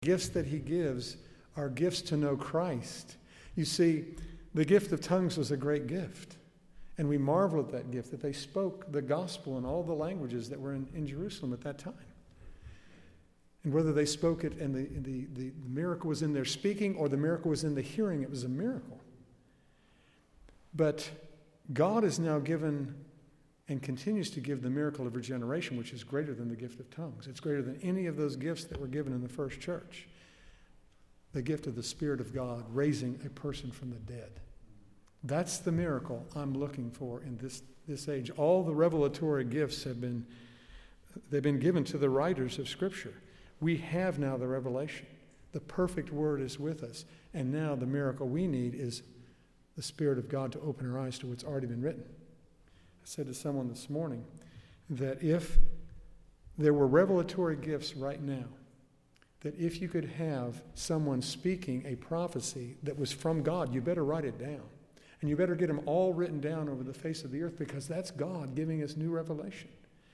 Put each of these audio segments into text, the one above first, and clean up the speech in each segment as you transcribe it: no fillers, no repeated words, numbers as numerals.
gifts that he gives are gifts to know Christ. You see, the gift of tongues was a great gift. And we marvel at that gift, that they spoke the gospel in all the languages that were in Jerusalem at that time. And whether they spoke it and the miracle was in their speaking or the miracle was in the hearing, it was a miracle. But God has now given and continues to give the miracle of regeneration, which is greater than the gift of tongues. It's greater than any of those gifts that were given in the first church. The gift of the Spirit of God raising a person from the dead. That's the miracle I'm looking for in this age. All the revelatory gifts they've been given to the writers of Scripture. We have now the revelation. The perfect word is with us. And now the miracle we need is the Spirit of God to open our eyes to what's already been written. I said to someone this morning that if there were revelatory gifts right now, that if you could have someone speaking a prophecy that was from God, you better write it down. And you better get them all written down over the face of the earth, because that's God giving us new revelation.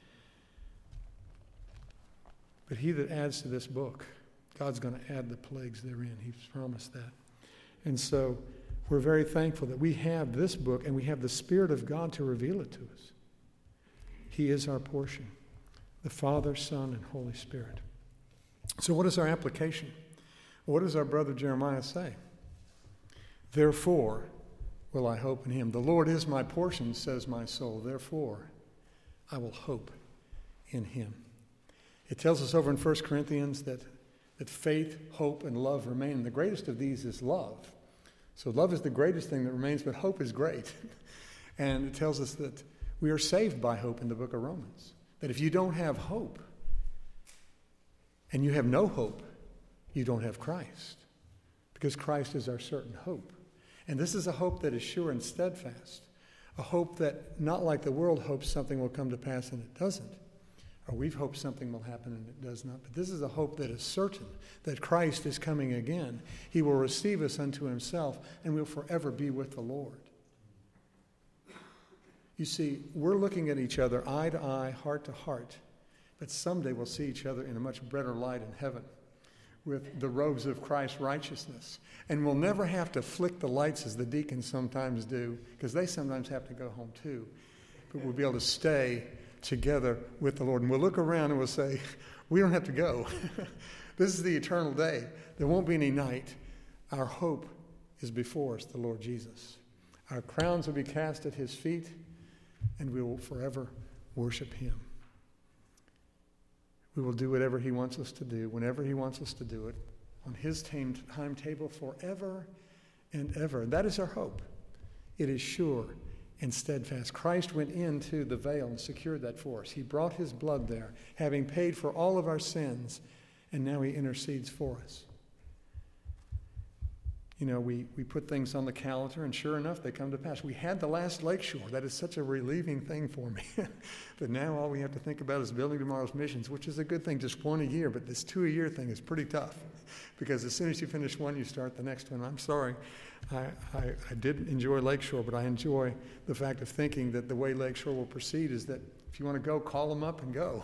But he that adds to this book, God's going to add the plagues therein. He's promised that. And so we're very thankful that we have this book and we have the Spirit of God to reveal it to us. He is our portion, the Father, Son, and Holy Spirit. So what is our application? What does our brother Jeremiah say? Therefore will I hope in him. The Lord is my portion, says my soul. Therefore I will hope in him. It tells us over in 1 Corinthians that faith, hope, and love remain. And the greatest of these is love. So love is the greatest thing that remains, but hope is great. And it tells us that we are saved by hope in the book of Romans. That if you don't have hope, and you have no hope, you don't have Christ. Because Christ is our certain hope. And this is a hope that is sure and steadfast. A hope that, not like the world hopes something will come to pass and it doesn't. Or we've hoped something will happen and it does not. But this is a hope that is certain, that Christ is coming again. He will receive us unto himself, and we'll forever be with the Lord. You see, we're looking at each other eye to eye, heart to heart. But someday we'll see each other in a much better light in heaven with the robes of Christ's righteousness. And we'll never have to flick the lights as the deacons sometimes do, because they sometimes have to go home too. But we'll be able to stay together with the Lord. And we'll look around and we'll say, we don't have to go. This is the eternal day. There won't be any night. Our hope is before us, the Lord Jesus. Our crowns will be cast at his feet, and we will forever worship him. We will do whatever he wants us to do, whenever he wants us to do it, on his timetable forever and ever. And that is our hope. It is sure and steadfast. Christ went into the veil and secured that for us. He brought his blood there, having paid for all of our sins, and now he intercedes for us. You know, we put things on the calendar, and sure enough, they come to pass. We had the last Lakeshore. That is such a relieving thing for me. But now all we have to think about is building tomorrow's missions, which is a good thing, just one a year. But this 2-a-year thing is pretty tough, because as soon as you finish one, you start the next one. I'm sorry. I did enjoy Lakeshore, but I enjoy the fact of thinking that the way Lakeshore will proceed is that if you want to go, call them up and go.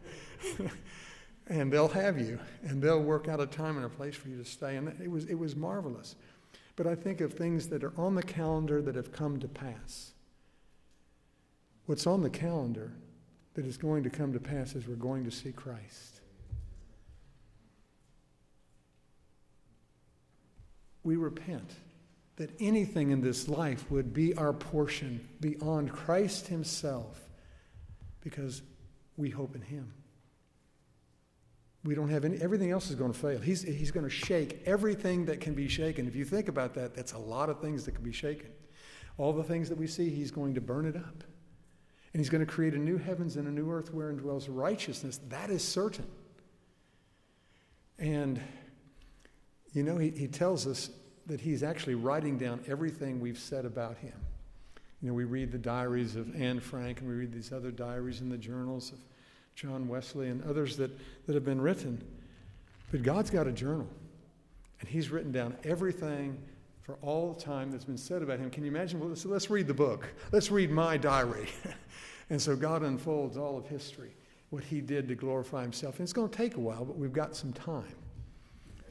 And they'll have you, and they'll work out a time and a place for you to stay. And it was marvelous. But I think of things that are on the calendar that have come to pass. What's on the calendar that is going to come to pass is we're going to see Christ. We repent that anything in this life would be our portion beyond Christ himself, because we hope in him. We don't have everything else is going to fail. He's going to shake everything that can be shaken. If you think about that, that's a lot of things that can be shaken. All the things that we see, he's going to burn it up. And he's going to create a new heavens and a new earth wherein dwells righteousness. That is certain. And, you know, he tells us that he's actually writing down everything we've said about him. You know, we read the diaries of Anne Frank, and we read these other diaries in the journals of John Wesley and others that have been written. But God's got a journal, and he's written down everything for all the time that's been said about him. Can you imagine? Well, so let's read the book. Let's read my diary. And so God unfolds all of history, what he did to glorify himself. And it's going to take a while, but we've got some time.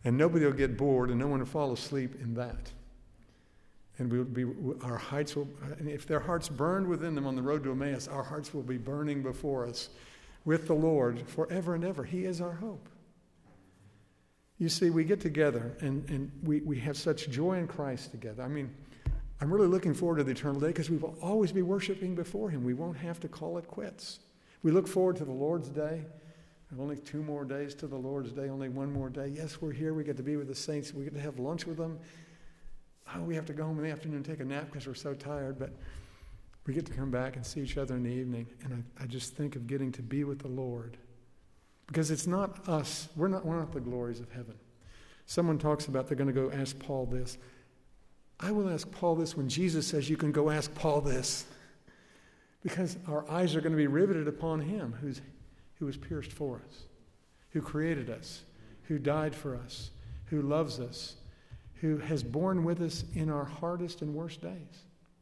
And nobody will get bored, and no one will fall asleep in that. And our hearts will, and if their hearts burned within them on the road to Emmaus, our hearts will be burning before us with the Lord forever and ever. He is our hope. You see, we get together and we have such joy in Christ together. I mean, I'm really looking forward to the eternal day because we will always be worshiping before Him. We won't have to call it quits. We look forward to the Lord's Day. Only 2 more days to the Lord's Day, only 1 more day. Yes, we're here. We get to be with the saints. We get to have lunch with them. Oh, we have to go home in the afternoon and take a nap because we're so tired. But we get to come back and see each other in the evening. And I just think of getting to be with the Lord. Because it's not us. We're not the glories of heaven. Someone talks about they're going to go ask Paul this. I will ask Paul this when Jesus says you can go ask Paul this. Because our eyes are going to be riveted upon Him who was pierced for us, who created us, who died for us, who loves us, who has borne with us in our hardest and worst days.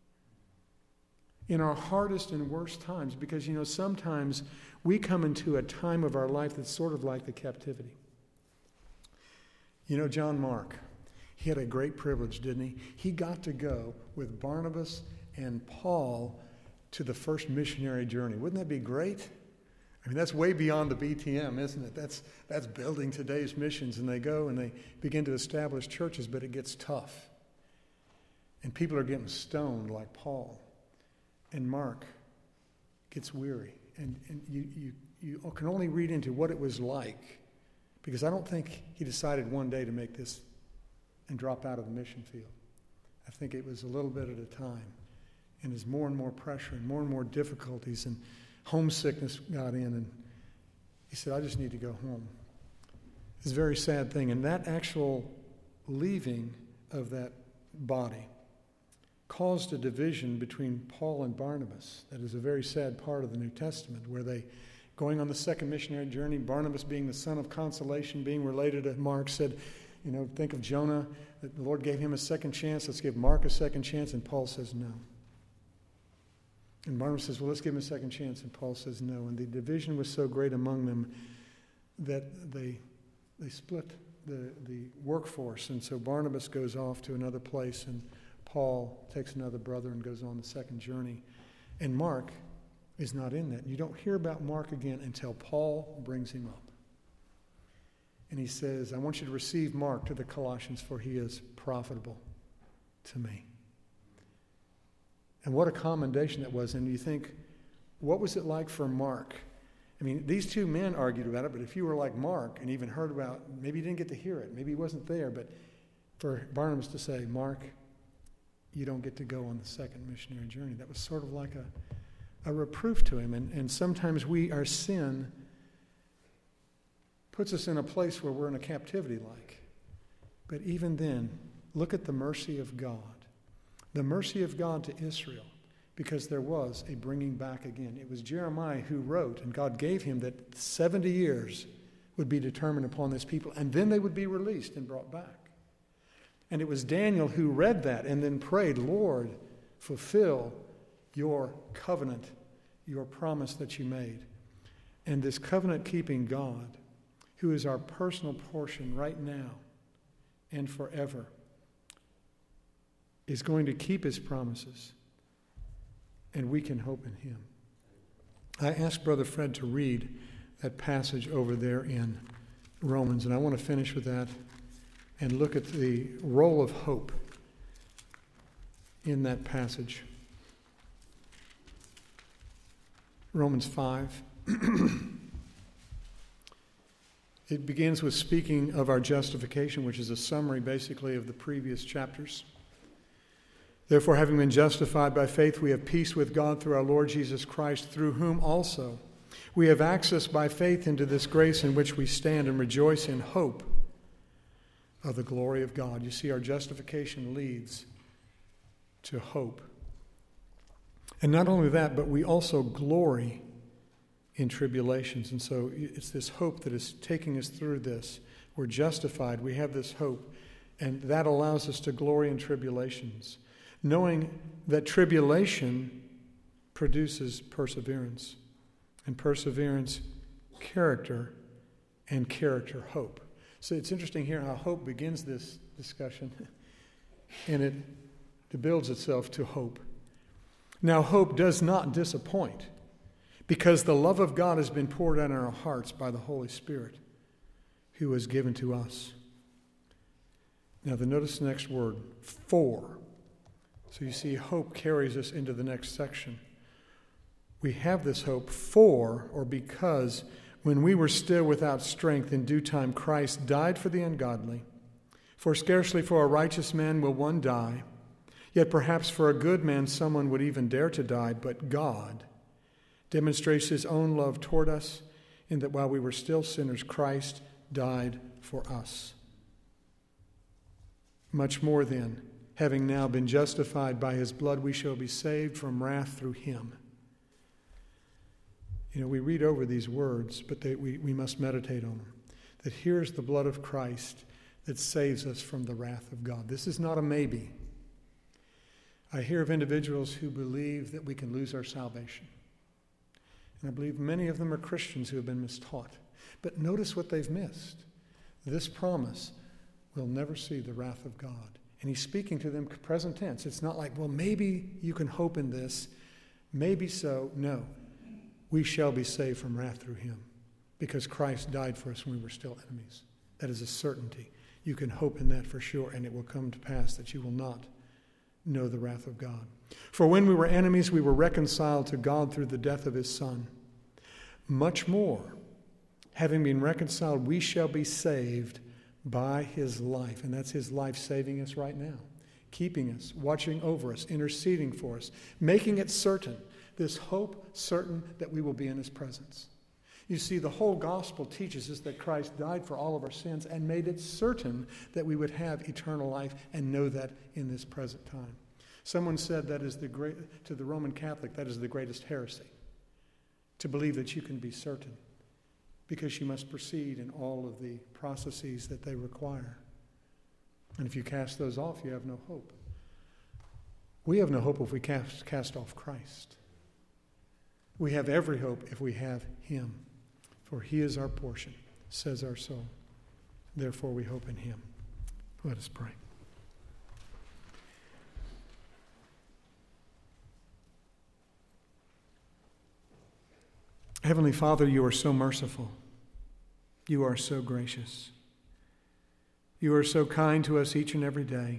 In our hardest and worst times, because, sometimes we come into a time of our life that's sort of like the captivity. John Mark, he had a great privilege, didn't he? He got to go with Barnabas and Paul to the first missionary journey. Wouldn't that be great? I mean, that's way beyond the BTM, isn't it? That's building today's missions, and they go and they begin to establish churches, but it gets tough. And people are getting stoned like Paul. And Mark gets weary. And you can only read into what it was like, because I don't think he decided one day to make this and drop out of the mission field. I think it was a little bit at a time. And as more and more pressure and more difficulties and homesickness got in, and he said, I just need to go home. It's a very sad thing. And that actual leaving of that body caused a division between Paul and Barnabas. That is a very sad part of the New Testament, where they, going on the second missionary journey, Barnabas being the son of consolation, being related to Mark, said, think of Jonah, that the Lord gave him a second chance. Let's give Mark a second chance. And Paul says no. And Barnabas says, well, let's give him a second chance. And Paul says no. And the division was so great among them that they split the workforce. And so Barnabas goes off to another place, and Paul takes another brother and goes on the second journey. And Mark is not in that. You don't hear about Mark again until Paul brings him up. And he says, I want you to receive Mark to the Colossians, for he is profitable to me. And what a commendation that was. And you think, what was it like for Mark? I mean, these 2 men argued about it, but if you were like Mark and even heard about, maybe you didn't get to hear it, maybe he wasn't there, but for Barnabas to say, Mark, you don't get to go on the second missionary journey, that was sort of like a reproof to him. And sometimes our sin puts us in a place where we're in a captivity like. But even then, look at the mercy of God. The mercy of God to Israel, because there was a bringing back again. It was Jeremiah who wrote, and God gave him that 70 years would be determined upon this people, and then they would be released and brought back. And it was Daniel who read that and then prayed, Lord, fulfill your covenant, your promise that you made. And this covenant-keeping God, who is our personal portion right now and forever, is going to keep his promises, and we can hope in him. I asked Brother Fred to read that passage over there in Romans, and I want to finish with that and look at the role of hope in that passage. Romans 5. It begins with speaking of our justification, which is a summary basically of the previous chapters. Therefore, having been justified by faith, we have peace with God through our Lord Jesus Christ, through whom also we have access by faith into this grace in which we stand and rejoice in hope of the glory of God. You see, our justification leads to hope. And not only that, but we also glory in tribulations. And so it's this hope that is taking us through this. We're justified. We have this hope. And that allows us to glory in tribulations, knowing that tribulation produces perseverance, and perseverance, character, and character, hope. So it's interesting here how hope begins this discussion, and it builds itself to hope. Now, hope does not disappoint, because the love of God has been poured out in our hearts by the Holy Spirit, who was given to us. Now, notice the next word, for. So you see, hope carries us into the next section. We have this hope for, or because, when we were still without strength, in due time Christ died for the ungodly. For scarcely for a righteous man will one die, yet perhaps for a good man someone would even dare to die, but God demonstrates his own love toward us in that while we were still sinners, Christ died for us. Much more then, having now been justified by his blood, we shall be saved from wrath through him. You know, we read over these words, but we must meditate on them. That here's the blood of Christ that saves us from the wrath of God. This is not a maybe. I hear of individuals who believe that we can lose our salvation. And I believe many of them are Christians who have been mistaught. But notice what they've missed. This promise will never see the wrath of God. And he's speaking to them present tense. It's not like, well, maybe you can hope in this. Maybe so. No. We shall be saved from wrath through him because Christ died for us when we were still enemies. That is a certainty. You can hope in that for sure, and it will come to pass that you will not know the wrath of God. For when we were enemies, we were reconciled to God through the death of his Son. Much more, having been reconciled, we shall be saved by his life. And that's his life saving us right now, keeping us, watching over us, interceding for us, making it certain, this hope certain that we will be in his presence. You see, the whole gospel teaches us that Christ died for all of our sins and made it certain that we would have eternal life and know that in this present time. Someone said that is to the Roman Catholic, that is the greatest heresy, to believe that you can be certain, because you must proceed in all of the processes that they require. And if you cast those off, you have no hope. We have no hope if we cast off Christ. We have every hope if we have him. For he is our portion, says our soul. Therefore we hope in him. Let us pray. Heavenly Father, you are so merciful. You are so gracious. You are so kind to us each and every day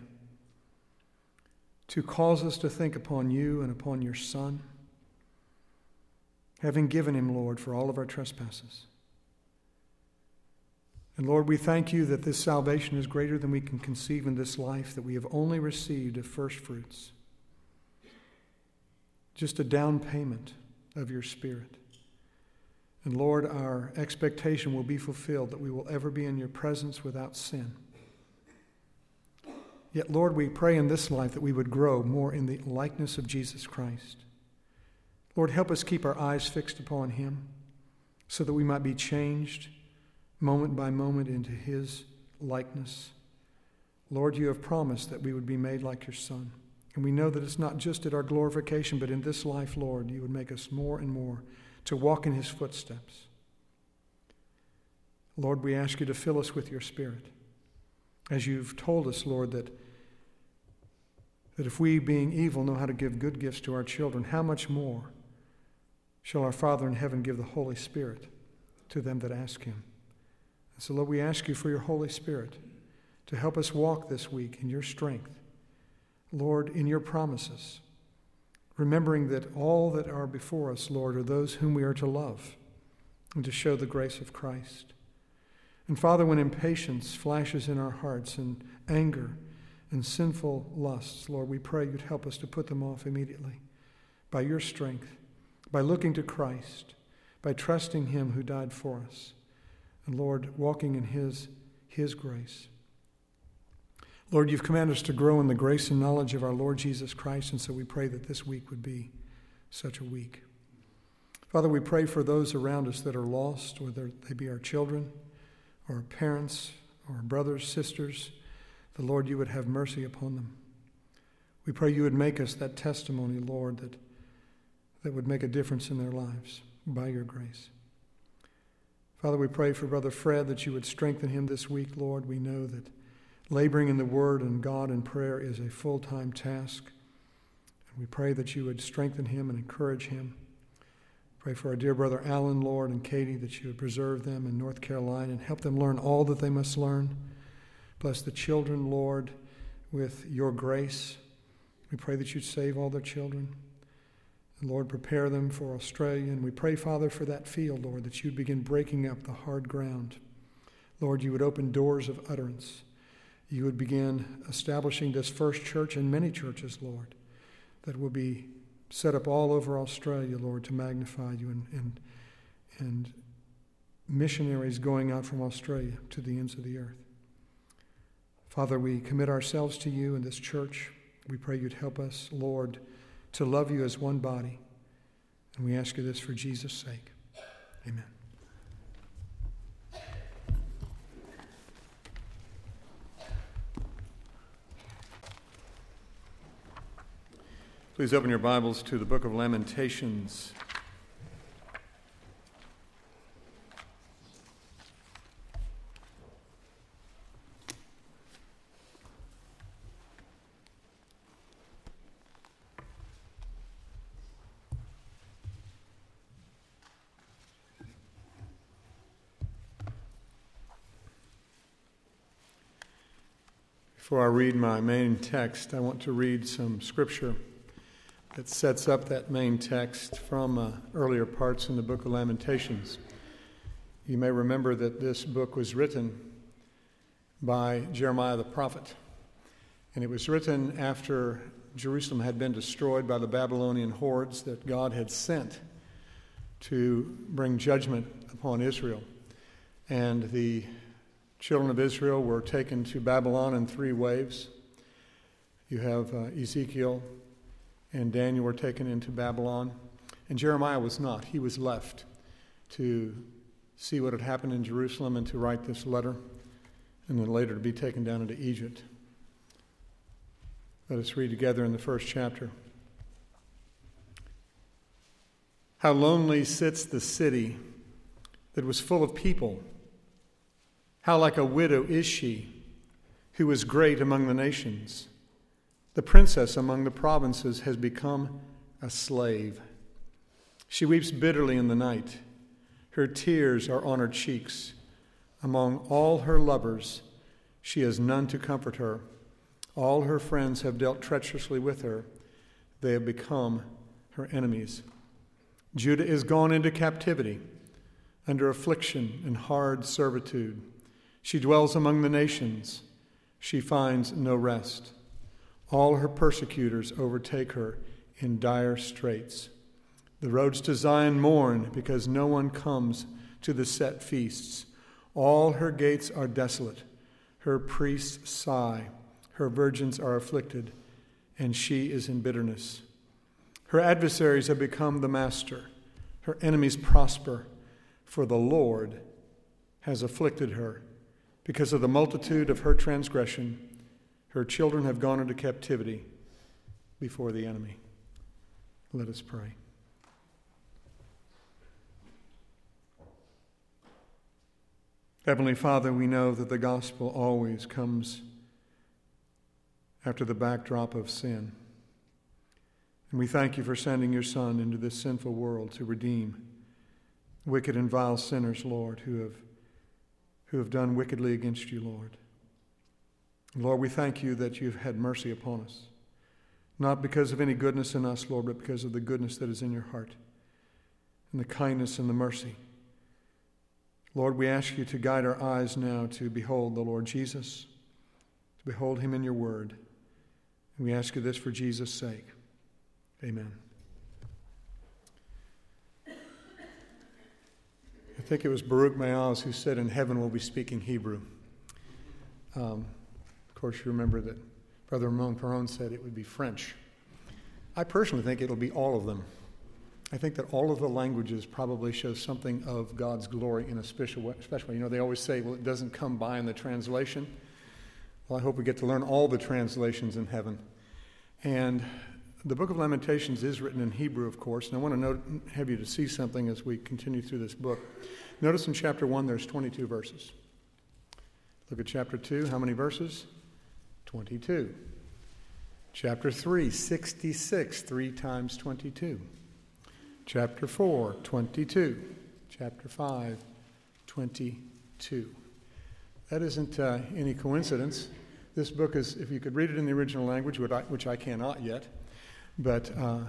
to cause us to think upon you and upon your Son, having given him, Lord, for all of our trespasses. And Lord, we thank you that this salvation is greater than we can conceive in this life, that we have only received of first fruits, just a down payment of your Spirit. And Lord, our expectation will be fulfilled that we will ever be in your presence without sin. Yet, Lord, we pray in this life that we would grow more in the likeness of Jesus Christ. Lord, help us keep our eyes fixed upon him so that we might be changed moment by moment into his likeness. Lord, you have promised that we would be made like your Son. And we know that it's not just at our glorification, but in this life, Lord, you would make us more and more to walk in his footsteps. Lord, we ask you to fill us with your Spirit. As you've told us, Lord, that if we, being evil, know how to give good gifts to our children, how much more shall our Father in heaven give the Holy Spirit to them that ask him? And so, Lord, we ask you for your Holy Spirit to help us walk this week in your strength, Lord, in your promises, remembering that all that are before us, Lord, are those whom we are to love and to show the grace of Christ. And Father, when impatience flashes in our hearts and anger and sinful lusts, Lord, we pray you'd help us to put them off immediately by your strength, by looking to Christ, by trusting him who died for us, and Lord, walking in his grace. Lord, you've commanded us to grow in the grace and knowledge of our Lord Jesus Christ, and so we pray that this week would be such a week. Father, we pray for those around us that are lost, whether they be our children or our parents or our brothers, sisters, the Lord, you would have mercy upon them. We pray you would make us that testimony, Lord, that would make a difference in their lives by your grace. Father, we pray for Brother Fred that you would strengthen him this week, Lord. We know that laboring in the Word and God in prayer is a full-time task. And we pray that you would strengthen him and encourage him. Pray for our dear brother Alan, Lord, and Katie, that you would preserve them in North Carolina and help them learn all that they must learn. Bless the children, Lord, with your grace. We pray that you'd save all their children. And Lord, prepare them for Australia. And we pray, Father, for that field, Lord, that you'd begin breaking up the hard ground. Lord, you would open doors of utterance. You would begin establishing this first church and many churches, Lord, that will be set up all over Australia, Lord, to magnify you, and missionaries going out from Australia to the ends of the earth. Father, we commit ourselves to you in this church. We pray you'd help us, Lord, to love you as one body. And we ask you this for Jesus' sake. Amen. Please open your Bibles to the book of Lamentations. Before I read my main text, I want to read some scripture that sets up that main text from earlier parts in the book of Lamentations. You may remember that this book was written by Jeremiah the prophet, and it was written after Jerusalem had been destroyed by the Babylonian hordes that God had sent to bring judgment upon Israel. And the children of Israel were taken to Babylon in 3 waves. You have Ezekiel and Daniel were taken into Babylon, and Jeremiah was not. He was left to see what had happened in Jerusalem and to write this letter, and then later to be taken down into Egypt. Let us read together in the first chapter. How lonely sits the city that was full of people. How like a widow is she, who was great among the nations. The princess among the provinces has become a slave. She weeps bitterly in the night. Her tears are on her cheeks. Among all her lovers, she has none to comfort her. All her friends have dealt treacherously with her. They have become her enemies. Judah is gone into captivity, under affliction and hard servitude. She dwells among the nations. She finds no rest. All her persecutors overtake her in dire straits. The roads to Zion mourn because no one comes to the set feasts. All her gates are desolate. Her priests sigh. Her virgins are afflicted, and she is in bitterness. Her adversaries have become the master. Her enemies prosper, for the Lord has afflicted her. Because of the multitude of her transgression, her children have gone into captivity before the enemy. Let us pray. Heavenly Father, we know that the gospel always comes after the backdrop of sin. And we thank you for sending your Son into this sinful world to redeem wicked and vile sinners, Lord, who have done wickedly against you, Lord. Lord, we thank you that you've had mercy upon us, not because of any goodness in us, Lord, but because of the goodness that is in your heart and the kindness and the mercy. Lord, we ask you to guide our eyes now to behold the Lord Jesus, to behold him in your word. And we ask you this for Jesus' sake. Amen. I think it was Baruch Maaz who said, "In heaven we'll be speaking Hebrew." Of course, you remember that Brother Ramon Perron said it would be French. I personally think it'll be all of them. I think that all of the languages probably show something of God's glory in a special way. You know, they always say, well, it doesn't come by in the translation. Well, I hope we get to learn all the translations in heaven. And the book of Lamentations is written in Hebrew, of course, and I want to have you to see something as we continue through this book. Notice in chapter 1 there's 22 verses. Look at chapter 2. How many verses? 22. Chapter 3, 66. 3 times 22. Chapter 4, 22. Chapter 5, 22. That isn't any coincidence. This book is, if you could read it in the original language, which I cannot yet, but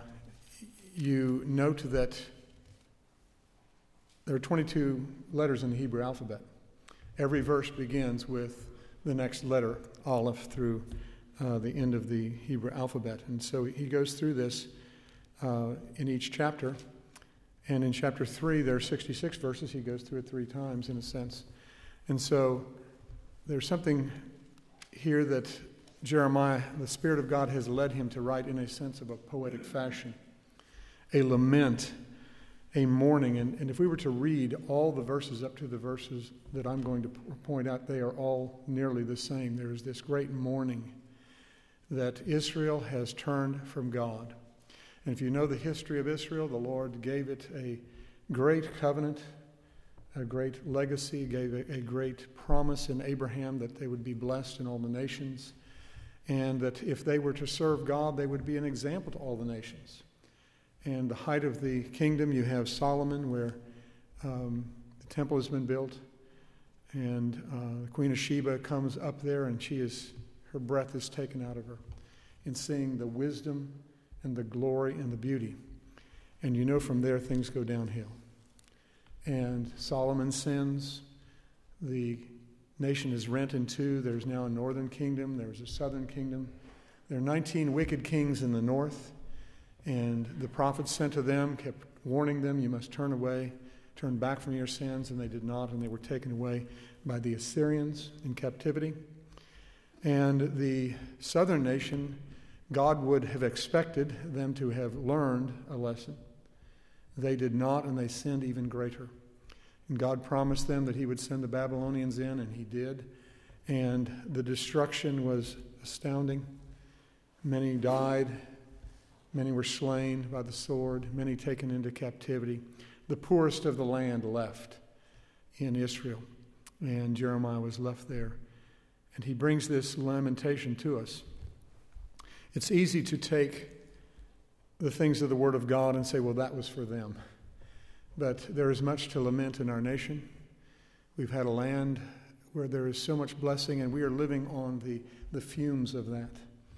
you note that there are 22 letters in the Hebrew alphabet. Every verse begins with the next letter, Aleph, through the end of the Hebrew alphabet. And so he goes through this in each chapter. And in chapter 3, there are 66 verses. He goes through it 3 times, in a sense. And so there's something here that Jeremiah, the Spirit of God, has led him to write in a sense of a poetic fashion. A lament, a mourning. And if we were to read all the verses up to the verses that I'm going to point out, they are all nearly the same. There is this great mourning that Israel has turned from God. And if you know the history of Israel, the Lord gave it a great covenant, a great legacy, gave a great promise in Abraham that they would be blessed in all the nations, and that if they were to serve God, they would be an example to all the nations. And the height of the kingdom, you have Solomon, where the temple has been built, and the Queen of Sheba comes up there, and her breath is taken out of her in seeing the wisdom and the glory and the beauty. And you know from there things go downhill. And Solomon sins. The nation is rent in two. There's now a northern kingdom. There's a southern kingdom. There are 19 wicked kings in the north. And the prophets sent to them kept warning them, you must turn away, turn back from your sins. And they did not, and they were taken away by the Assyrians in captivity. And the southern nation, God would have expected them to have learned a lesson. They did not, and they sinned even greater. And God promised them that he would send the Babylonians in, and he did. And the destruction was astounding. Many died. Many were slain by the sword. Many taken into captivity. The poorest of the land left in Israel. And Jeremiah was left there. And he brings this lamentation to us. It's easy to take the things of the Word of God and say, well, that was for them. But there is much to lament in our nation. We've had a land where there is so much blessing, and we are living on the fumes of that.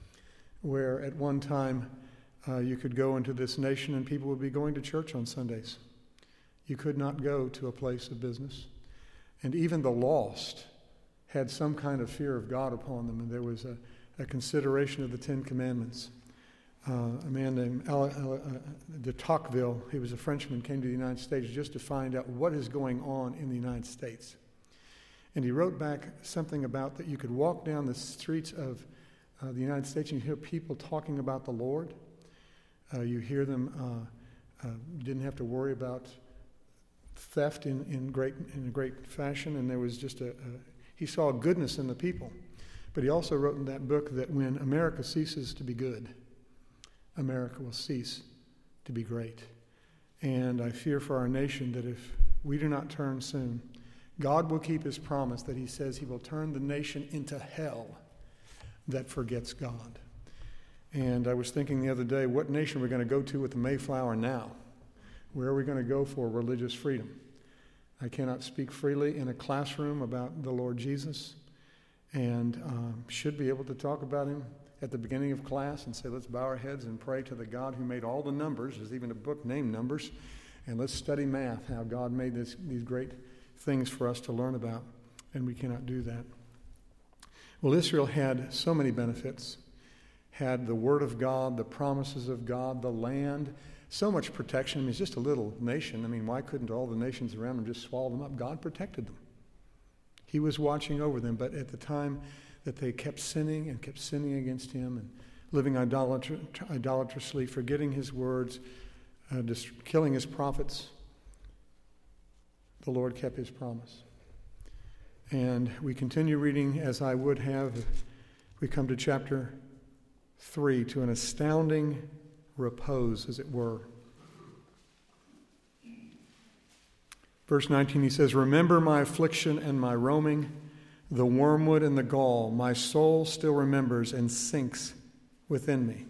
Where at one time you could go into this nation and people would be going to church on Sundays. You could not go to a place of business. And even the lost had some kind of fear of God upon them, and there was a consideration of the Ten Commandments. A man named de Tocqueville, he was a Frenchman, came to the United States just to find out what is going on in the United States. And he wrote back something about that you could walk down the streets of the United States and you hear people talking about the Lord. You hear them, didn't have to worry about theft in a great fashion, and there was just he saw goodness in the people. But he also wrote in that book that when America ceases to be good, America will cease to be great. And I fear for our nation that if we do not turn soon, God will keep his promise that he says he will turn the nation into hell that forgets God. And I was thinking the other day, what nation are we going to go to with the Mayflower now? Where are we going to go for religious freedom? I cannot speak freely in a classroom about the Lord Jesus, and should be able to talk about him at the beginning of class and say, let's bow our heads and pray to the God who made all the numbers. There's even a book named Numbers. And let's study math, how God made these great things for us to learn about. And we cannot do that. Well, Israel had so many benefits. Had the Word of God, the promises of God, the land, so much protection. I mean, it's just a little nation. I mean, why couldn't all the nations around them just swallow them up? God protected them. He was watching over them, but at the time that they kept sinning against him and living idolatrously, forgetting his words, killing his prophets, the Lord kept his promise. And we continue reading as I would have. We come to chapter 3, to an astounding repose, as it were. Verse 19, he says, "Remember my affliction and my roaming, the wormwood and the gall. My soul still remembers and sinks within me.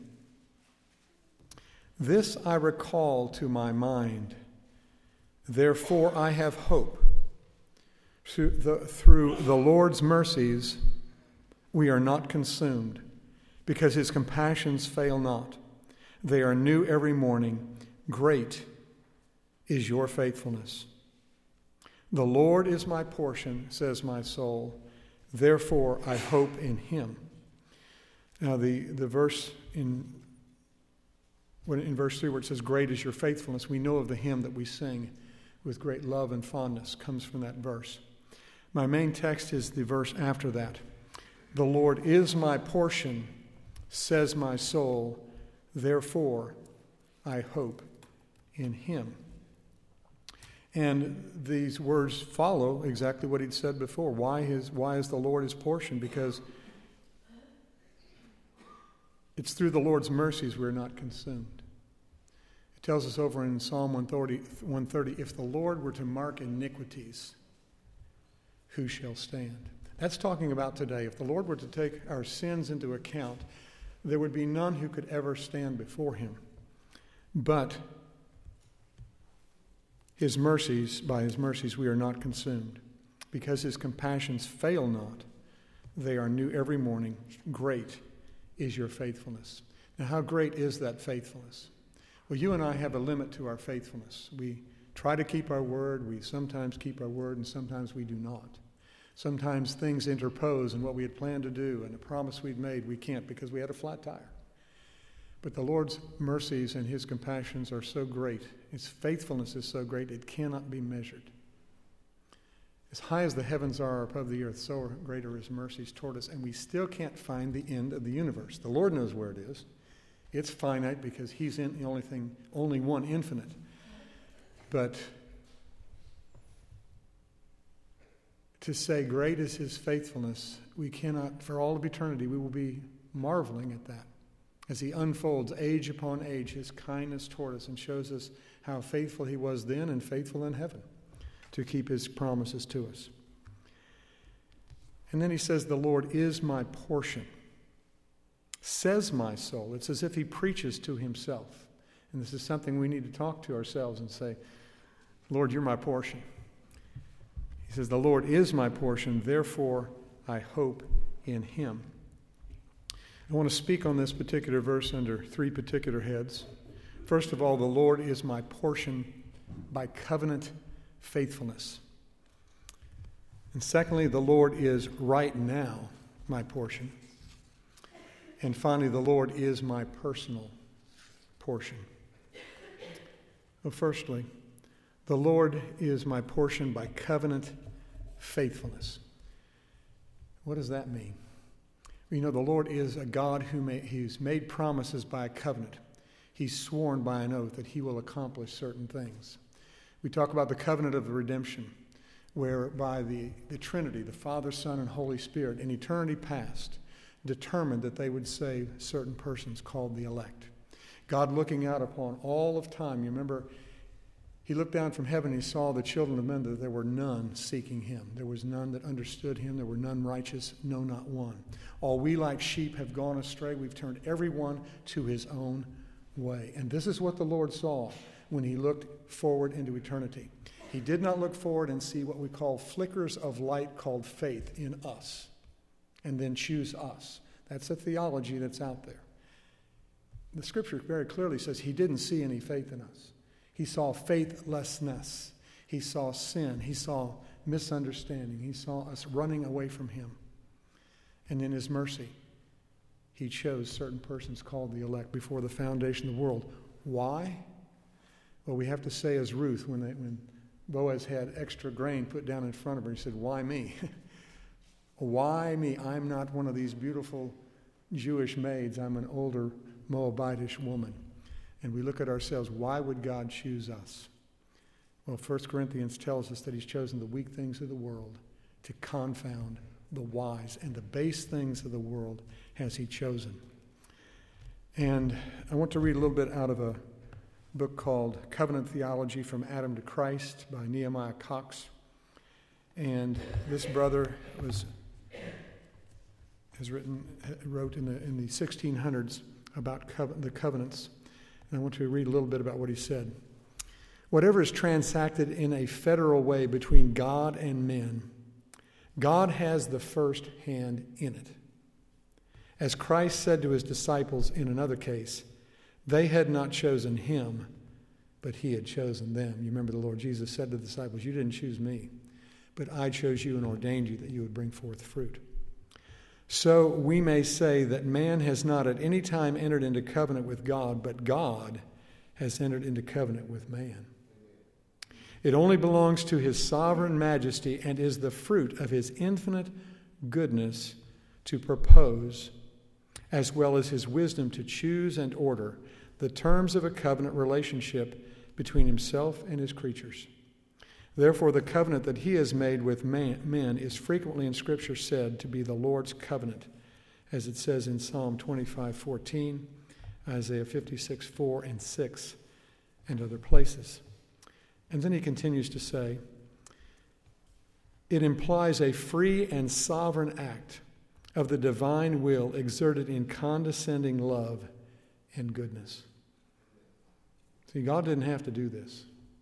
This I recall to my mind. Therefore I have hope. Through the Lord's mercies we are not consumed, because his compassions fail not. They are new every morning. Great is your faithfulness. The Lord is my portion, says my soul. Therefore I hope in him." Now the verse in verse 3 where it says, "Great is your faithfulness," we know of the hymn that we sing with great love and fondness comes from that verse. My main text is the verse after that. "The Lord is my portion, says my soul. Therefore I hope in him." And these words follow exactly what he'd said before. Why is the Lord his portion? Because it's through the Lord's mercies we're not consumed. It tells us over in Psalm 130, "If the Lord were to mark iniquities, who shall stand?" That's talking about today. If the Lord were to take our sins into account, there would be none who could ever stand before him. But his mercies, by his mercies we are not consumed. Because his compassions fail not, they are new every morning. Great is your faithfulness. Now, how great is that faithfulness? Well, you and I have a limit to our faithfulness. We try to keep our word. We sometimes keep our word, and sometimes we do not. Sometimes things interpose in what we had planned to do, and a promise we'd made, we can't because we had a flat tire. But the Lord's mercies and his compassions are so great. His faithfulness is so great, it cannot be measured. As high as the heavens are above the earth, so great are his mercies toward us, and we still can't find the end of the universe. The Lord knows where it is. It's finite because he's in the only one infinite. But to say great is his faithfulness, we cannot, for all of eternity, we will be marveling at that as he unfolds age upon age his kindness toward us and shows us how faithful he was then and faithful in heaven to keep his promises to us. And then he says, "The Lord is my portion, says my soul." It's as if he preaches to himself. And this is something we need to talk to ourselves and say, "Lord, you're my portion." He says, "The Lord is my portion, therefore I hope in him." I want to speak on this particular verse under three particular heads. First of all, the Lord is my portion by covenant faithfulness. And secondly, the Lord is right now my portion. And finally, the Lord is my personal portion. Well, firstly, the Lord is my portion by covenant faithfulness. What does that mean? You know, the Lord is a God who's made promises by a covenant. He's sworn by an oath that he will accomplish certain things. We talk about the covenant of the redemption, whereby the Trinity, the Father, Son, and Holy Spirit, in eternity past, determined that they would save certain persons called the elect. God looking out upon all of time. You remember, he looked down from heaven and he saw the children of men, that there were none seeking him. There was none that understood him. There were none righteous, no, not one. All we like sheep have gone astray. We've turned everyone to his own way. And this is what the Lord saw when he looked forward into eternity. He did not look forward and see what we call flickers of light called faith in us and then choose us. That's a theology that's out there. The scripture very clearly says he didn't see any faith in us. He saw faithlessness. He saw sin. He saw misunderstanding. He saw us running away from him. And in his mercy, he chose certain persons called the elect before the foundation of the world. Why? Well, we have to say as Ruth, when Boaz had extra grain put down in front of her, he said, "Why me?" Why me? I'm not one of these beautiful Jewish maids. I'm an older Moabitish woman. And we look at ourselves, why would God choose us? Well, 1 Corinthians tells us that he's chosen the weak things of the world to confound the wise, and the base things of the world has he chosen. And I want to read a little bit out of a book called Covenant Theology from Adam to Christ by Nehemiah Cox. And this brother wrote in the 1600s about the covenants. And I want to read a little bit about what he said. Whatever is transacted in a federal way between God and men, God has the first hand in it. As Christ said to his disciples in another case, they had not chosen him, but he had chosen them. You remember the Lord Jesus said to the disciples, you didn't choose me, but I chose you and ordained you that you would bring forth fruit. So we may say that man has not at any time entered into covenant with God, but God has entered into covenant with man. It only belongs to his sovereign majesty and is the fruit of his infinite goodness to propose, as well as his wisdom to choose and order the terms of a covenant relationship between himself and his creatures. Therefore, the covenant that he has made with men is frequently in Scripture said to be the Lord's covenant, as it says in Psalm 25:14, Isaiah 56:4 and 6, and other places. And then he continues to say, it implies a free and sovereign act of the divine will exerted in condescending love and goodness. See, God didn't have to do this.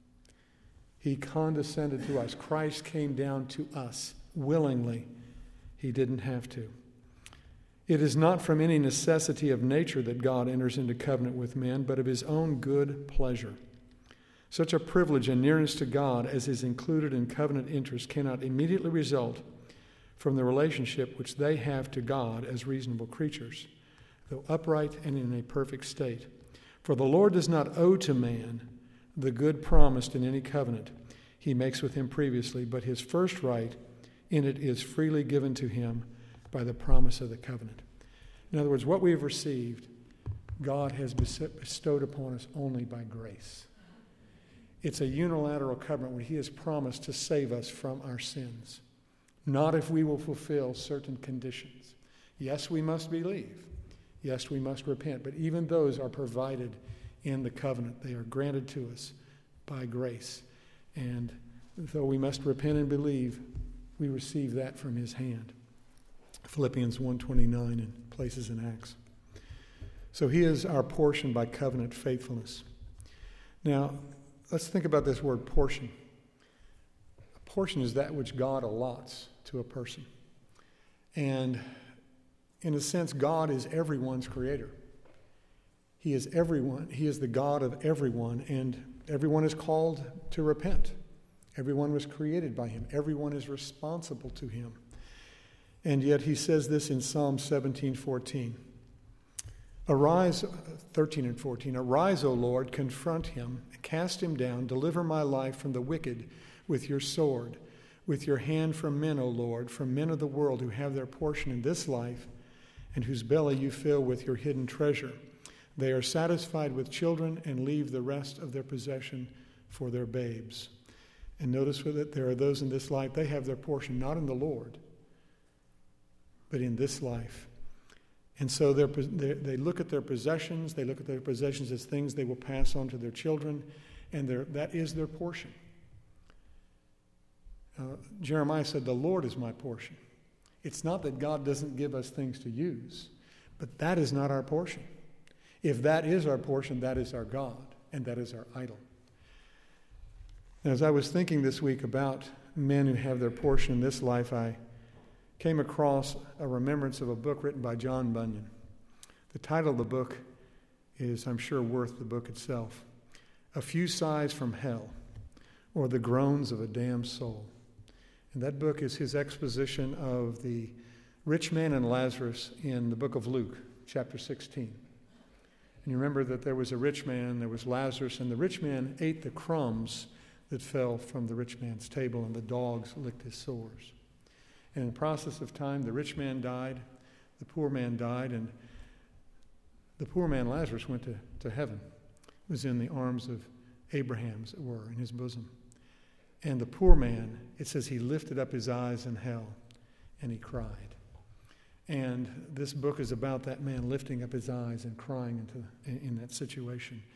He condescended to us. Christ came down to us willingly. He didn't have to. It is not from any necessity of nature that God enters into covenant with men, but of his own good pleasure. Such a privilege and nearness to God as is included in covenant interest cannot immediately result from the relationship which they have to God as reasonable creatures, though upright and in a perfect state. For the Lord does not owe to man the good promised in any covenant he makes with him previously, but his first right in it is freely given to him by the promise of the covenant. In other words, what we have received, God has bestowed upon us only by grace. It's a unilateral covenant where he has promised to save us from our sins, not if we will fulfill certain conditions. Yes, we must believe. Yes, we must repent, but even those are provided in the covenant. They are granted to us by grace. And though we must repent and believe, we receive that from his hand. Philippians 1:29 and places in Acts. So he is our portion by covenant faithfulness. Now, let's think about this word portion. A portion is that which God allots to a person. And in a sense, God is everyone's creator. He is everyone. He is the God of everyone, and everyone is called to repent. Everyone was created by him. Everyone is responsible to him. And yet he says this in Psalm 17:14. Arise, 13 and 14. Arise, O Lord, confront him, cast him down, deliver my life from the wicked with your sword, with your hand from men, O Lord, from men of the world who have their portion in this life, and whose belly you fill with your hidden treasure. They are satisfied with children and leave the rest of their possession for their babes. And notice that there are those in this life, they have their portion not in the Lord, but in this life. And so they look at their possessions, they look at their possessions as things they will pass on to their children, and that is their portion. Jeremiah said, the Lord is my portion. It's not that God doesn't give us things to use, but that is not our portion. If that is our portion, that is our God, and that is our idol. And as I was thinking this week about men who have their portion in this life, I came across a remembrance of a book written by John Bunyan. The title of the book is, I'm sure, worth the book itself. A Few Sighs from Hell, or The Groans of a Damned Soul. And that book is his exposition of the rich man and Lazarus in the book of Luke, chapter 16. And you remember that there was a rich man, there was Lazarus, and the rich man ate the crumbs that fell from the rich man's table, and the dogs licked his sores. And in the process of time, the rich man died, the poor man died, and the poor man Lazarus went to heaven. He was in the arms of Abraham, as it were, in his bosom. And the poor man, it says he lifted up his eyes in hell, and he cried. And this book is about that man lifting up his eyes and crying in that situation.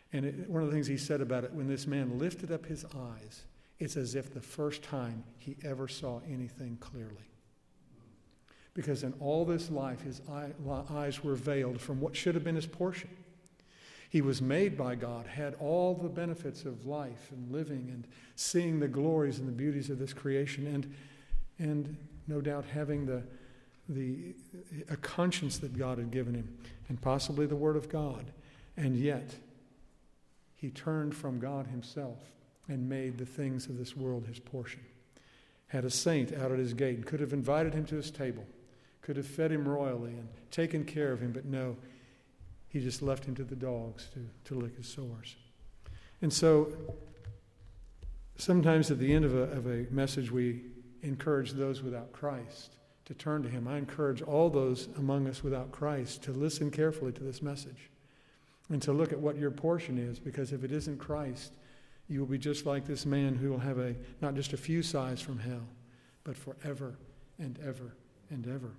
And one of the things he said about it, when this man lifted up his eyes, it's as if the first time he ever saw anything clearly. Because in all this life, his eyes were veiled from what should have been his portion. He was made by God, had all the benefits of life and living and seeing the glories and the beauties of this creation, and no doubt having a conscience that God had given him, and possibly the Word of God. And yet, he turned from God himself and made the things of this world his portion. Had a saint out at his gate and could have invited him to his table, could have fed him royally and taken care of him, but no, he just left him to the dogs to lick his sores. And so, sometimes at the end of a message, we encourage those without Christ to turn to him. I encourage all those among us without Christ to listen carefully to this message and to look at what your portion is, because if it isn't Christ, you will be just like this man who will have not just a few sighs from hell, but forever and ever and ever.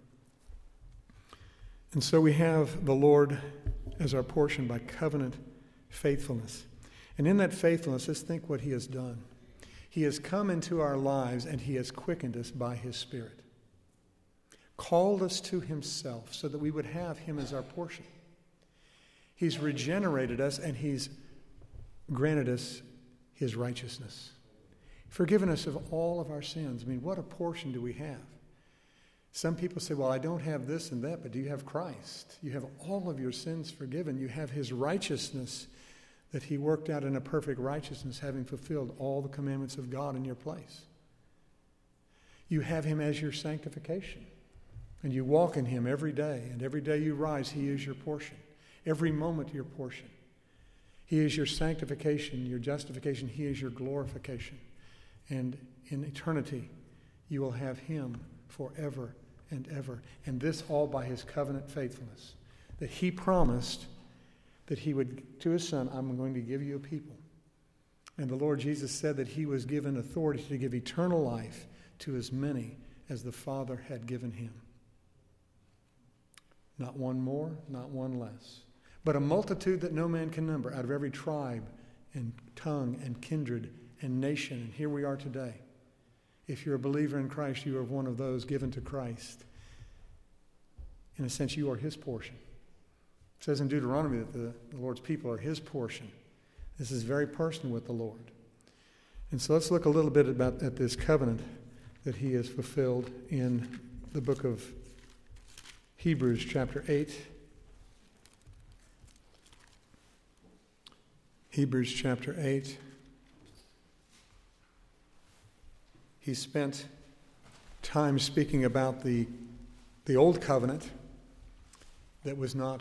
And so we have the Lord as our portion by covenant faithfulness. And in that faithfulness, let's think what he has done. He has come into our lives and he has quickened us by his Spirit. Called us to himself so that we would have him as our portion. He's regenerated us and he's granted us his righteousness. Forgiven us of all of our sins. I mean, what a portion do we have? Some people say, well, I don't have this and that, but do you have Christ? You have all of your sins forgiven. You have his righteousness that he worked out in a perfect righteousness, having fulfilled all the commandments of God in your place. You have him as your sanctification, and you walk in him every day, and every day you rise, he is your portion. Every moment your portion. He is your sanctification, your justification. He is your glorification. And in eternity, you will have him forever and ever. And this all by his covenant faithfulness. That he promised that he would, to his son, I'm going to give you a people. And the Lord Jesus said that he was given authority to give eternal life to as many as the Father had given him. Not one more, not one less. But a multitude that no man can number, out of every tribe and tongue and kindred and nation. And here we are today. If you're a believer in Christ, you are one of those given to Christ. In a sense, you are his portion. It says in Deuteronomy that the Lord's people are his portion. This is very personal with the Lord. And so let's look a little bit at this covenant that he has fulfilled in the book of Hebrews chapter 8. Hebrews chapter 8. He spent time speaking about the old covenant that was not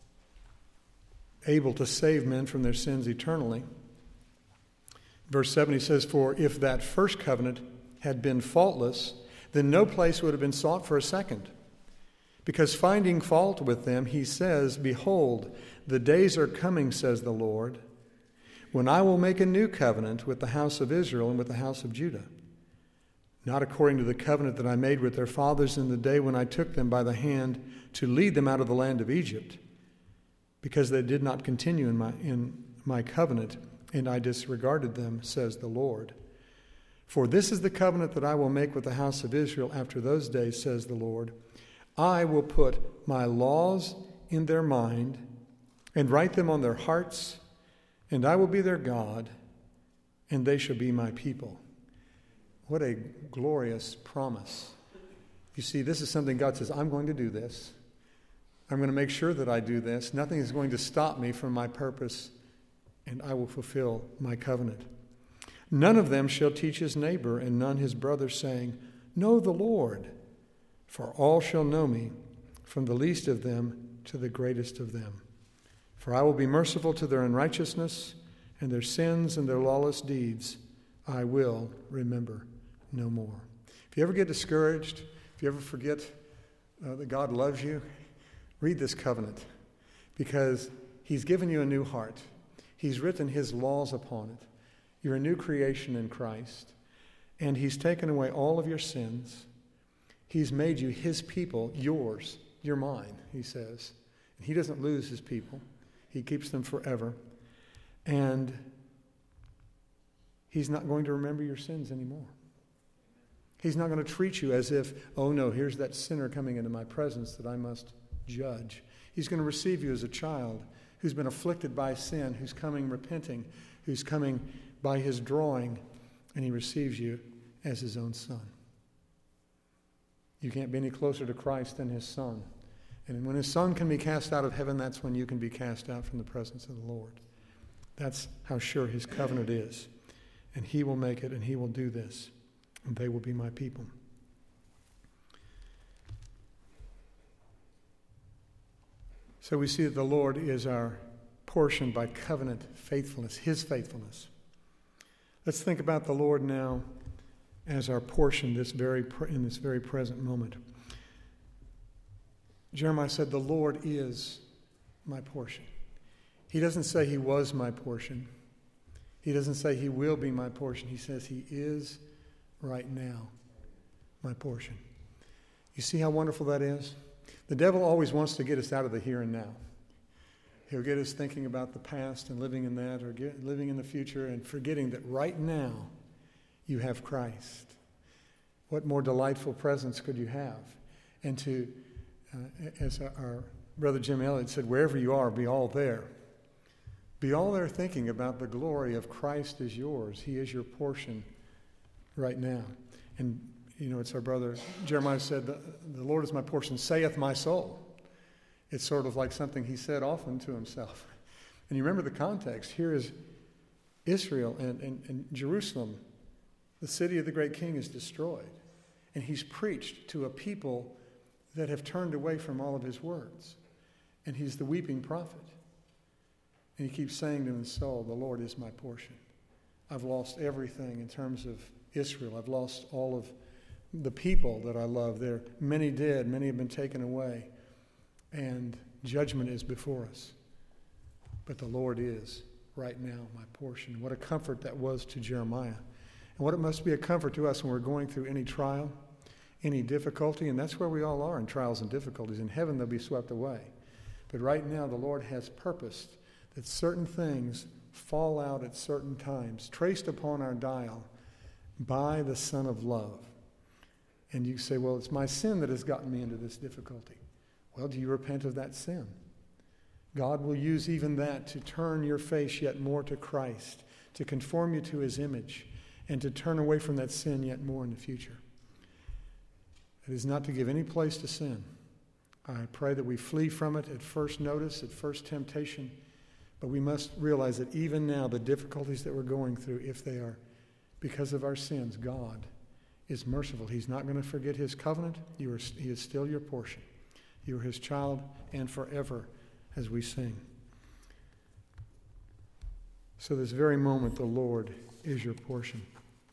able to save men from their sins eternally. Verse 7, he says, for if that first covenant had been faultless, then no place would have been sought for a second. Because finding fault with them, he says, behold, the days are coming, says the Lord, when I will make a new covenant with the house of Israel and with the house of Judah. Not according to the covenant that I made with their fathers in the day when I took them by the hand to lead them out of the land of Egypt, because they did not continue in my covenant, and I disregarded them, says the Lord. For this is the covenant that I will make with the house of Israel after those days, says the Lord. I will put my laws in their mind and write them on their hearts, and I will be their God, and they shall be my people. What a glorious promise. You see, this is something God says, I'm going to do this. I'm going to make sure that I do this. Nothing is going to stop me from my purpose, and I will fulfill my covenant. None of them shall teach his neighbor and none his brother, saying, know the Lord, for all shall know me, from the least of them to the greatest of them. For I will be merciful to their unrighteousness, and their sins and their lawless deeds I will remember no more. If you ever get discouraged, if you ever forget that God loves you, read this covenant, because he's given you a new heart. He's written his laws upon it. You're a new creation in Christ, and he's taken away all of your sins. He's made you his people, yours. You're mine, he says. And he doesn't lose his people. He keeps them forever. And He's not going to remember your sins anymore. He's not going to treat you as if, oh no, here's that sinner coming into my presence that I must judge. He's going to receive you as a child who's been afflicted by sin, who's coming repenting, who's coming by His drawing, and He receives you as His own Son. You can't be any closer to Christ than His Son. And when His Son can be cast out of heaven, that's when you can be cast out from the presence of the Lord. That's how sure His covenant is. And He will make it, and He will do this. And they will be my people. So we see that the Lord is our portion by covenant faithfulness, His faithfulness. Let's think about the Lord now as our portion in this very present moment. Jeremiah said, the Lord is my portion. He doesn't say He was my portion. He doesn't say He will be my portion. He says He is right now my portion. You see how wonderful that is? The devil always wants to get us out of the here and now. He'll get us thinking about the past and living in that, or living in the future and forgetting that right now you have Christ. What more delightful presence could you have? And to, as our brother Jim Elliott said, wherever you are, be all there. Be all there thinking about the glory of Christ is yours. He is your portion right now. And, it's our brother Jeremiah said, the Lord is my portion, saith my soul. It's sort of like something he said often to himself. And you remember the context. Here is Israel and Jerusalem. The city of the great king is destroyed. And he's preached to a people that have turned away from all of his words. And he's the weeping prophet. And he keeps saying to his soul, the Lord is my portion. I've lost everything in terms of Israel. I've lost all of the people that I love. There are many dead, many have been taken away. And judgment is before us. But the Lord is right now my portion. What a comfort that was to Jeremiah. And what it must be a comfort to us when we're going through any trial, any difficulty. And that's where we all are in trials and difficulties. In heaven they'll be swept away. But right now the Lord has purposed that certain things fall out at certain times, traced upon our dial by the Son of Love. And you say, well, it's my sin that has gotten me into this difficulty. Well, do you repent of that sin? God will use even that to turn your face yet more to Christ, to conform you to His image, and to turn away from that sin yet more in the future. It is not to give any place to sin. I pray that we flee from it at first notice, at first temptation, but we must realize that even now, the difficulties that we're going through, if they are because of our sins, God is merciful. He's not going to forget His covenant. He is still your portion. You are His child, and forever, as we sing. So this very moment, the Lord is your portion.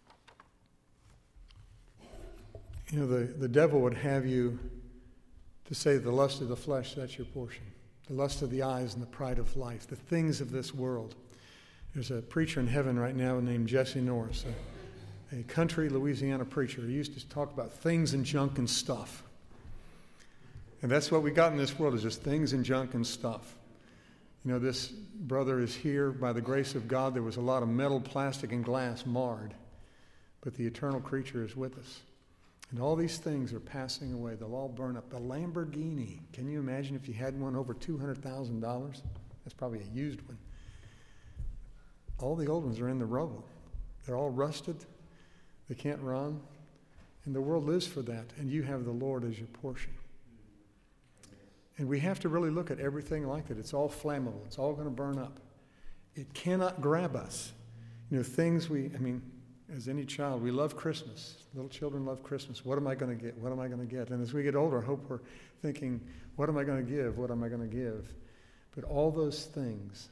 The devil would have you to say the lust of the flesh, that's your portion. The lust of the eyes and the pride of life, the things of this world. There's a preacher in heaven right now named Jesse Norris, a country Louisiana preacher. He used to talk about things and junk and stuff. And that's what we got in this world, is just things and junk and stuff. This brother is here by the grace of God. There was a lot of metal, plastic, and glass marred. But the eternal creature is with us. And all these things are passing away. They'll all burn up. The Lamborghini. Can you imagine if you had one over $200,000? That's probably a used one. All the old ones are in the rubble. They're all rusted. They can't run. And the world lives for that. And you have the Lord as your portion. And we have to really look at everything like that. It's all flammable. It's all going to burn up. It cannot grab us. Things as any child, we love Christmas. Little children love Christmas. What am I going to get? What am I going to get? And as we get older, I hope we're thinking, what am I going to give? What am I going to give? But all those things,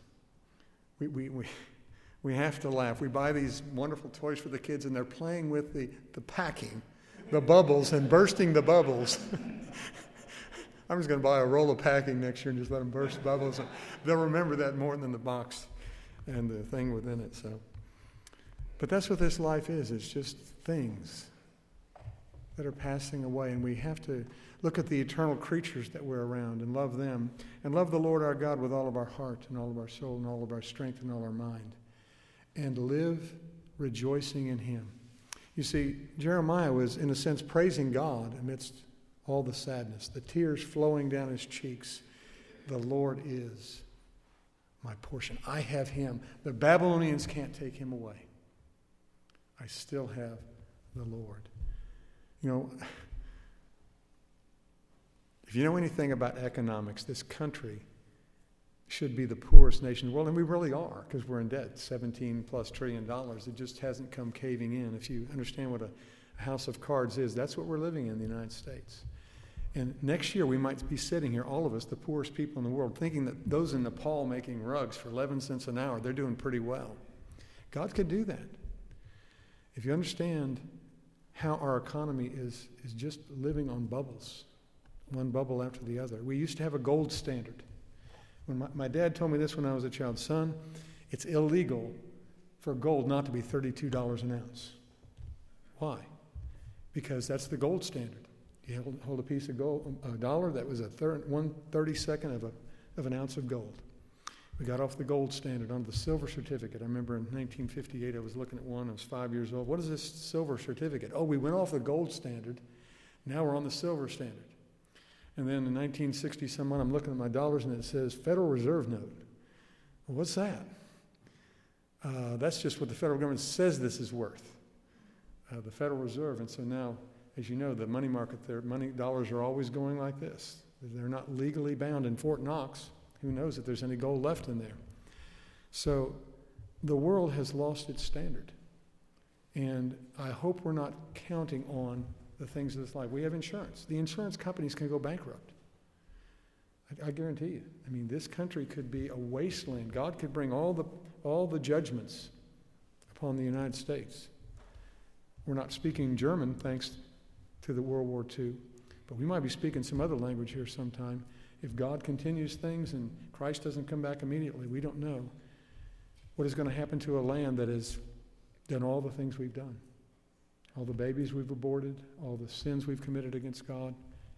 we have to laugh. We buy these wonderful toys for the kids, and they're playing with the packing, the bubbles, and bursting the bubbles. I'm just going to buy a roll of packing next year and just let them burst bubbles. They'll remember that more than the box and the thing within it. But that's what this life is. It's just things that are passing away. And we have to look at the eternal creatures that we're around and love them, and love the Lord our God with all of our heart and all of our soul and all of our strength and all our mind, and live rejoicing in him. You see, Jeremiah was, in a sense, praising God amidst all the sadness, the tears flowing down his cheeks. The Lord is my portion. I have him. The Babylonians can't take him away. I still have the Lord. You know, if you know anything about economics, this country should be the poorest nation in the world, and we really are, because we're in debt, $17+ trillion. It just hasn't come caving in. If you understand what a house of cards is, that's what we're living in the United States. And next year we might be sitting here, all of us, the poorest people in the world, thinking that those in Nepal making rugs for 11 cents an hour, they're doing pretty well. God could do that. If you understand how our economy is just living on bubbles, one bubble after the other. We used to have a gold standard. When my dad told me this when I was a child, son, it's illegal for gold not to be $32 an ounce. Why? Because that's the gold standard. You hold a piece of gold, a dollar, that was 1/32 of an ounce of gold. We got off the gold standard onto the silver certificate. I remember in 1958 I was looking at one. I was 5 years old. What is this silver certificate? Oh, we went off the gold standard. Now we're on the silver standard. And then in 1960-some-odd, I'm looking at my dollars and it says Federal Reserve note. Well, what's that? That's just what the federal government says this is worth, the Federal Reserve. And so now, as you know, the money market, their money dollars are always going like this. They're not legally bound in Fort Knox. Who knows if there's any gold left in there? So the world has lost its standard. And I hope we're not counting on the things of this life. We have insurance. The insurance companies can go bankrupt. I guarantee you. I mean, this country could be a wasteland. God could bring all the judgments upon the United States. We're not speaking German thanks to the World War II, but we might be speaking some other language here sometime. If God continues things and Christ doesn't come back immediately, we don't know what is going to happen to a land that has done all the things we've done. All the babies we've aborted, all the sins we've committed against God.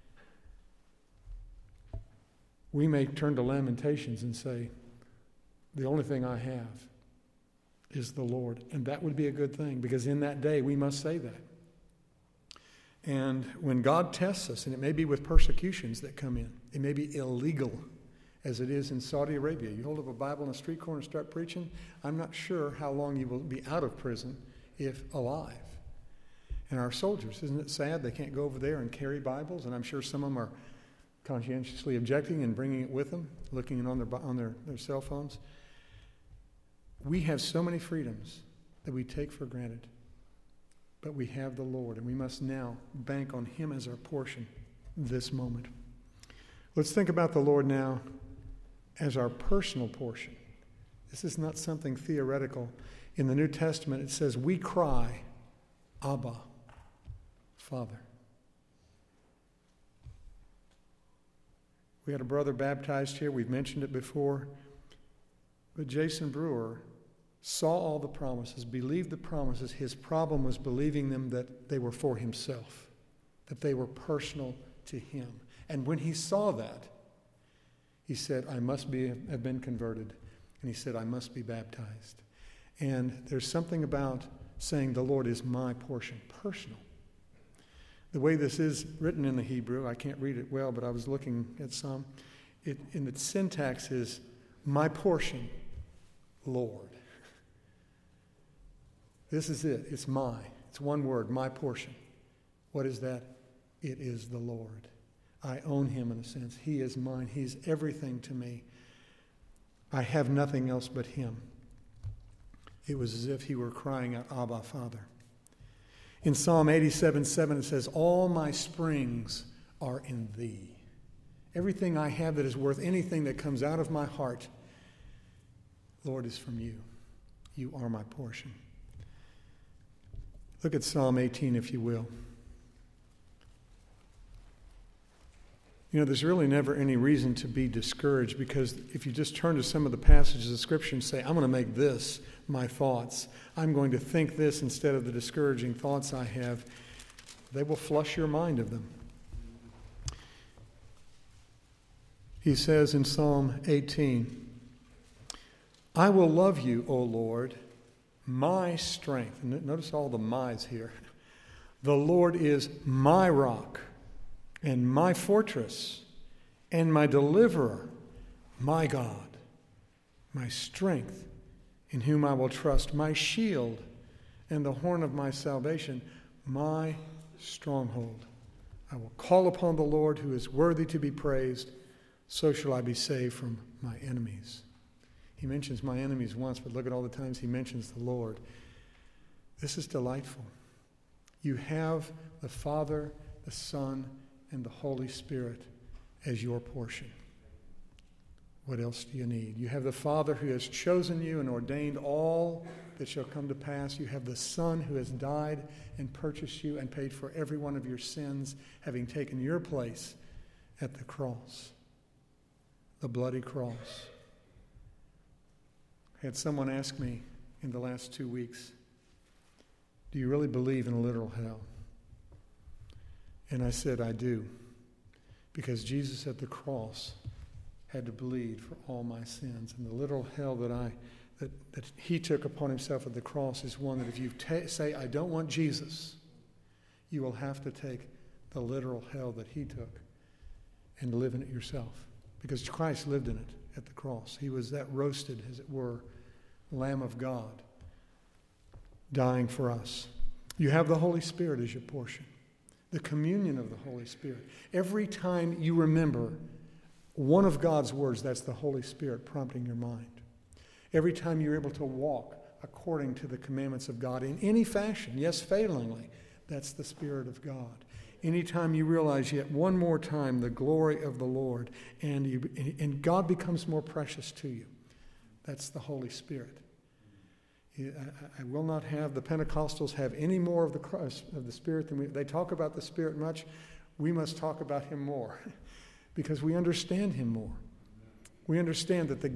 We may turn to Lamentations and say, the only thing I have is the Lord. And that would be a good thing, because in that day we must say that. And when God tests us, and it may be with persecutions that come in, it may be illegal, as it is in Saudi Arabia. You hold up a Bible in a street corner and start preaching, I'm not sure how long you will be out of prison, if alive. And our soldiers, isn't it sad they can't go over there and carry Bibles? And I'm sure some of them are conscientiously objecting and bringing it with them, looking on their cell phones. We have so many freedoms that we take for granted. But we have the Lord, and we must now bank on him as our portion this moment. Let's think about the Lord now as our personal portion. This is not something theoretical. In the New Testament, it says, we cry, Abba, Father. We had a brother baptized here. We've mentioned it before. But Jason Brewer saw all the promises, believed the promises. His problem was believing them that they were for himself, that they were personal to him. And when he saw that, he said, I must have been converted. And he said, I must be baptized. And there's something about saying the Lord is my portion, personal. The way this is written in the Hebrew, I can't read it well, but I was looking at some. In its syntax is, my portion, Lord. This is it. It's my. It's one word, my portion. What is that? It is the Lord. I own him in a sense. He is mine. He's everything to me. I have nothing else but him. It was as if he were crying out, Abba, Father. In Psalm 87:7 it says, all my springs are in thee. Everything I have that is worth anything that comes out of my heart, Lord, is from you. You are my portion. Look at Psalm 18, if you will. You know, there's really never any reason to be discouraged, because if you just turn to some of the passages of Scripture and say, I'm going to make this my thoughts, I'm going to think this instead of the discouraging thoughts I have, they will flush your mind of them. He says in Psalm 18, I will love you, O Lord, my strength. Notice all the my's here. The Lord is my rock and my fortress and my deliverer, my God, my strength, in whom I will trust, my shield and the horn of my salvation, my stronghold. I will call upon the Lord who is worthy to be praised. So shall I be saved from my enemies. He mentions my enemies once, but look at all the times he mentions the Lord. This is delightful. You have the Father, the Son, and the Holy Spirit as your portion. What else do you need? You have the Father who has chosen you and ordained all that shall come to pass. You have the Son who has died and purchased you and paid for every one of your sins, having taken your place at the cross, the bloody cross. I had someone ask me in the last 2 weeks, do you really believe in a literal hell? And I said, I do. Because Jesus at the cross had to bleed for all my sins. And the literal hell that he took upon himself at the cross is one that if you say, I don't want Jesus, you will have to take the literal hell that he took and live in it yourself. Because Christ lived in it at the cross. He was that roasted, as it were, Lamb of God, dying for us. You have the Holy Spirit as your portion. The communion of the Holy Spirit. Every time you remember one of God's words, that's the Holy Spirit prompting your mind. Every time you're able to walk according to the commandments of God in any fashion, yes, failingly, that's the Spirit of God. Anytime you realize yet one more time the glory of the Lord and God becomes more precious to you, that's the Holy Spirit. I will not have the Pentecostals have any more of the Spirit than they talk about the Spirit much. We must talk about him more because we understand him more. We understand that the